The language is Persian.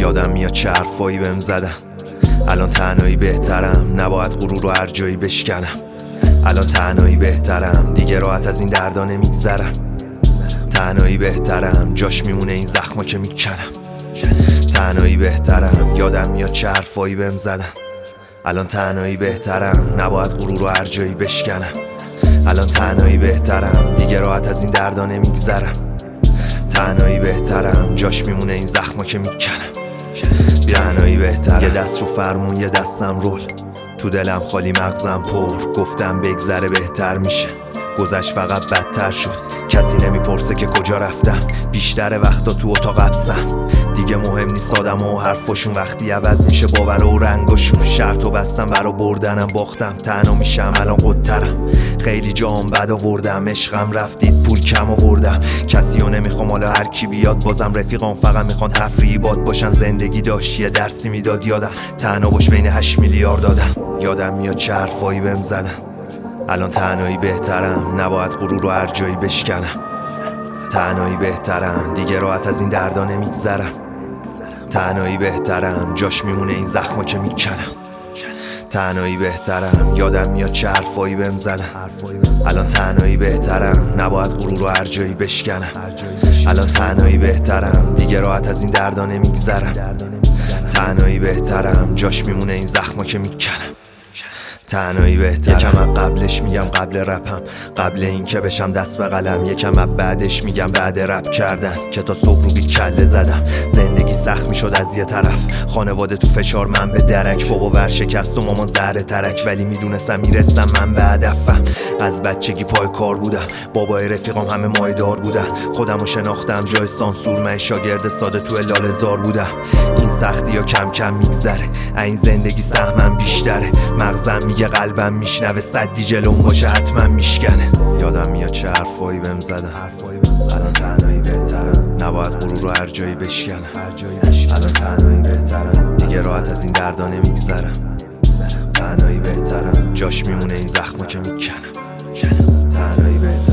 یادم میاد چه حرفایی بهم زدن. الان تنهایی بهترم، نباید غرور رو هر جایی بشکنم. الان تنهایی بهترم، دیگه راحت از این دردا نمیگذرم. تنهایی بهترم، جاش میمونه این زخما که میکنم. تنهایی بهترم، یادم میاد چه حرفایی بهم زدن. الان تنهایی بهترم، نباید غرور رو هر جایی بشکنم. الان تنهایی بهترم، دیگه راحت از این دردا نمیگذرم. تنهایی بهترم، جاش میمونه این زخما که میکنم. تنهایی بهترم، یه دست رو فرمون یه دستم رول، تو دلم خالی مغزم پر. گفتم بگذره بهتر میشه، گذشت فقط بدتر شد. کسی نمیپرسه که کجا رفتم، بیشتر وقتا تو اتاق حبسم. دیگه مهم نیست آدم و حرفاشون، وقتی عوض میشه باور و رنگاشون. شرط و بستم برا بردنم، باختم تنها میشم الان قدترم. خیلی جام بد آوردم، عشقم رفتید پول کم آوردم. کسی رو نمیخوام حالا هر کی بیاد، بازم رفیقام فقط میخوان تفریحی باد باشن. زندگی داشت یه درسی میداد یادم، تنها باش بین 8 میلیارد دادم. یادم میاد چه حرفایی بهم زدن. الان تنهایی بهترم، نباید غرور رو هر جایی بشکنم. تنهایی بهترم، دیگه راحت از این دردا نمیگذرم. تنهایی بهترم، جاش میمونه این زخما که میکنم. تنهایی بهترم، یادم میاد چه حرفایی بهم زدن. الان تنهایی بهترم، نباید غرور رو هر جایی بشکنم. الان تنهایی بهترم، دیگه راحت از این دردا نمیگذرم. تنهایی بهترم، جاش میمونه این زخما که میکنم. تنهایی بهترم. یکم از قبلش میگم قبل رپم، قبل این که بشم دست به قلم. یکم از بعدش میگم بعد رپ کردن، که تا صبح رو بی کله زدم. زندگی سخت میشد از یه طرف، خانواده تو فشار من به درک. بابا ورشکست و مامان زهر ترک، ولی میدونستم میرسم من به هدفم. از بچگی پای کار بودم، بابای رفیقام همه مایدار بودن. خودمو شناختم جای سانسور، من شاگرد ساده تو لاله‌زار بودم. این سختی ها کم کم میگذره، این زندگی سهمم بیشتره. مغزم میگه قلبم میشنوه، صدی جلوم باشه حتما میشکنه. یادم میاد چه حرفایی بهم زدن. الان تنهایی بهترم، نباید غرور رو هر جایی بشکنم. الان تنهایی بهترم، دیگه راحت از این دردا نمیگذرم. تنهایی بهترم، جاش میمونه این زخما که میکنم. تنهایی بهترم.